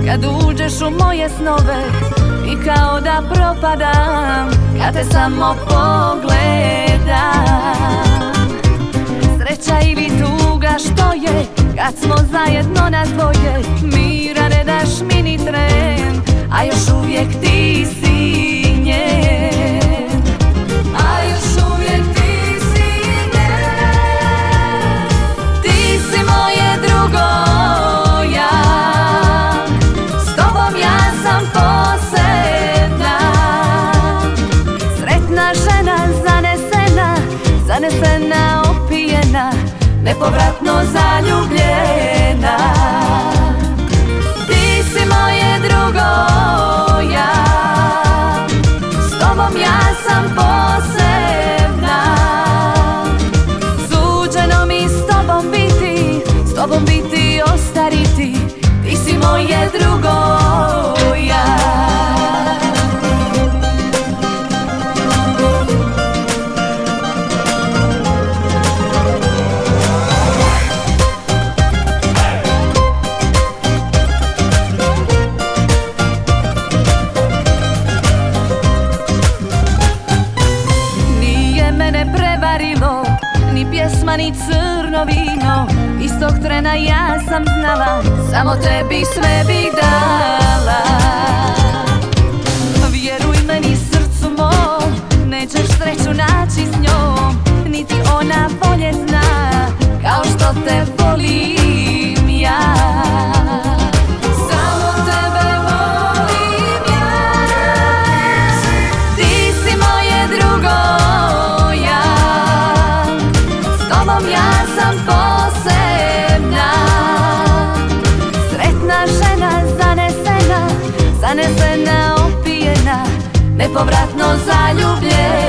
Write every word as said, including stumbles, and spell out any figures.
kad uđeš u moje snove i kao da propadam kad te samo pogledam. Sreća ili tuga što je kad smo zajedno na dvoje, mira ne daš mi ni tren, a još uvijek ti si njen. A još uvijek ti si njen. Ti si moje drugo ja, s tobom ja sam posebna. Sretna žena, zanesena, zanesena, opijena, nepovratno zaljubljena. Ti si moje drugo ja, s tobom ja sam posebna. Suđeno mi s tobom biti, s tobom biti, ostariti. Ti si moje drugo ja. Ni pjesma, ni crno vino, istog trena ja sam znala, samo tebi sve bih dala. Vjeruj meni srcu mom, nećeš sreću naći s njom, niti ona bolje zna, kao što te volim ja. Ja sam posebna, sretna žena, zanesena, zanesena, opijena, nepovratno zaljubljena.